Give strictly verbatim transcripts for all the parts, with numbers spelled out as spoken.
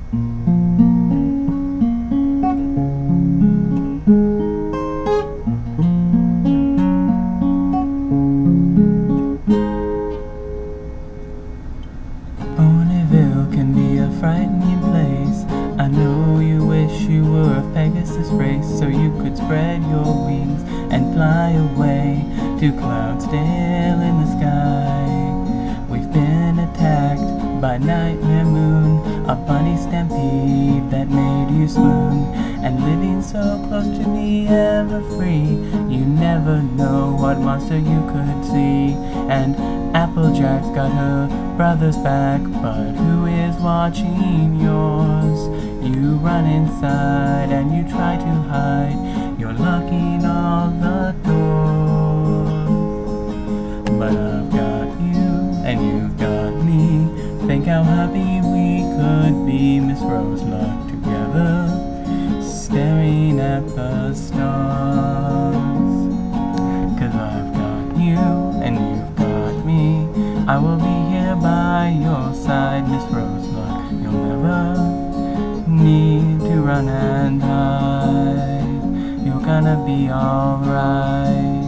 Ponyville can be a frightening place. I know you wish you were of Pegasus race, so you could spread your wings and fly away to clouds still in the sky. We've been attacked by Nightmare Moon, a bunny stampede that made you swoon. And living so close to me, ever free, you never know what monster you could see. And Applejack's got her brother's back, but who is watching yours? You run inside and you try to hide, you're locking all the doors. But I've got you and you've got me. Think how happy we could be, Miss Rose Luck, together, staring at the stars. Cause I've got you and you've got me. I will be here by your side, Miss Rose Luck. You'll never need to run and hide. You're gonna be alright.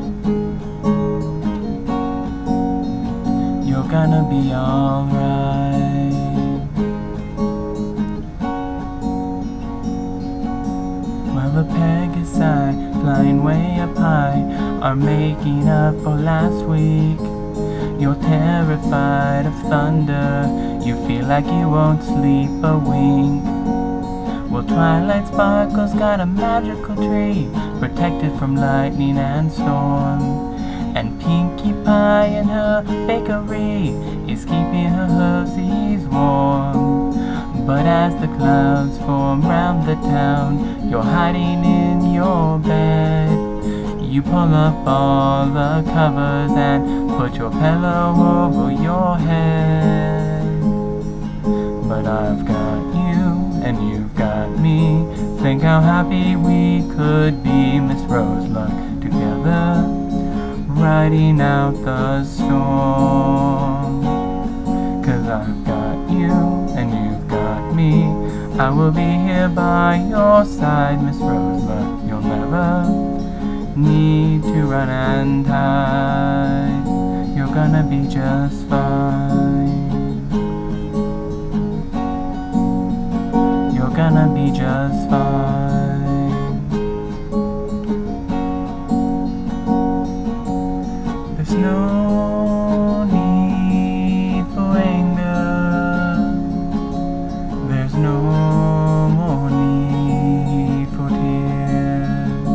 You're gonna be alright. Well, the Pegasi, flying way up high, are making up for last week. You're terrified of thunder, you feel like you won't sleep a wink. Well, Twilight Sparkle's got a magical tree, protected from lightning and storm. And Pinkie Pie in her bakery is keeping her hooves warm. But as the clouds form round the town, you're hiding in your bed. You pull up all the covers and put your pillow over your head. But I've got you and you've got me. Think how happy we could be, Miss Rose Luck, together, riding out the storm. Cause I've got you and you've got me. I will be here by your side, Miss Rose Luck. You'll never need to run and hide. You're gonna be just fine. You're gonna be just fine. There's no need for anger. There's no more need for tears.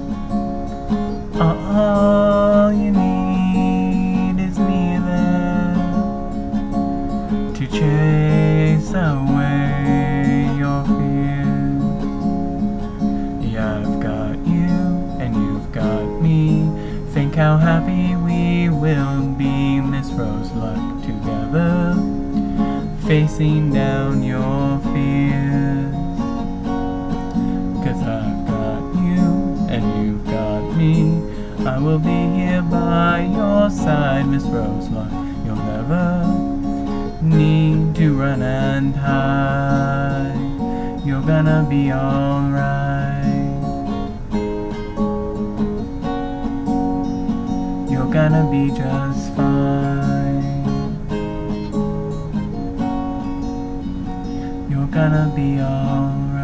All you need is me there to chase away your fears. Yeah, I've got you and you've got me. Think how happy we will be, Miss Rose Luck, together, facing down your fears. Cause I've got you and you've got me. I will be here by your side, Miss Rose Luck. You'll never need to run and hide. You're gonna be alright. You're gonna be just fine. You're gonna be alright.